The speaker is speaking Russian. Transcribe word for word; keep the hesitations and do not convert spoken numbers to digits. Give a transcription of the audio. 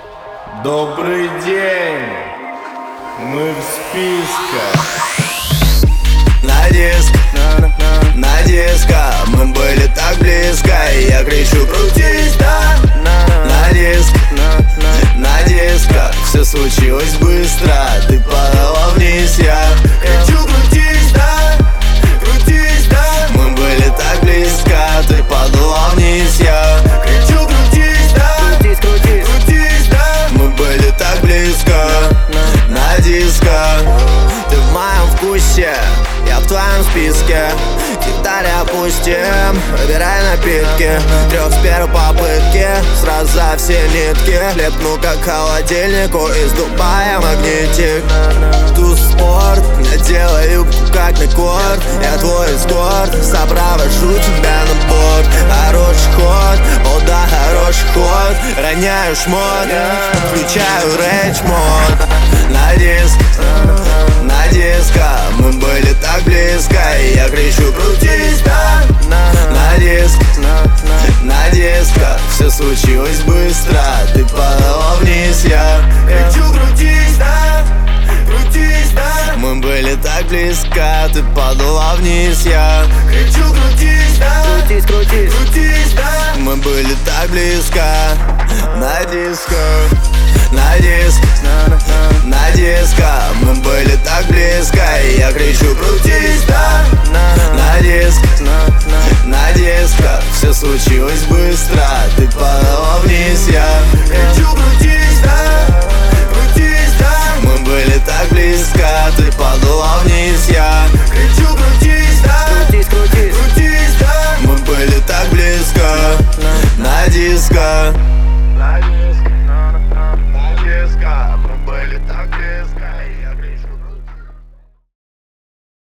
Добрый день, мы в списках. На диск, на диско, мы были так близко, и я кричу: крутись, да. На диск, на диско, все случилось быстро, ты падала вниз, я кричу: крутись, да, крутись, да. Мы были так близко, ты падала вниз, я кричу: крутись, да, крутись, крутись, крутись, да. Мы были так близко, на диско. Ты в моем вкусе, я в твоем списке. Детали опустим, выбирай напитки. Трех с первой попытки, сразу за все нитки. Лепну как холодильнику из Дубая магнитик. Туз спорт, надела юбку как на корт. Я твой эскорт, сопровожу тебя на борт. Хороший ход, о да, хороший ход. Роняю шмот, включаю рейдж мод. На диск, на диско, мы были так близко, и я кричу: крутись, да. На диск, на диско, все случилось быстро, ты падала вниз, я кричу: крутись, да, крутись, да. Мы были так близко, ты падала вниз, я кричу: крутись, да, крутись, крутись, крутись, да. Мы были так близко, на диско. На диск, на диско, мы были так близко, и я кричу: крутись, да. На диск, на диско, все случилось быстро, ты падала вниз, я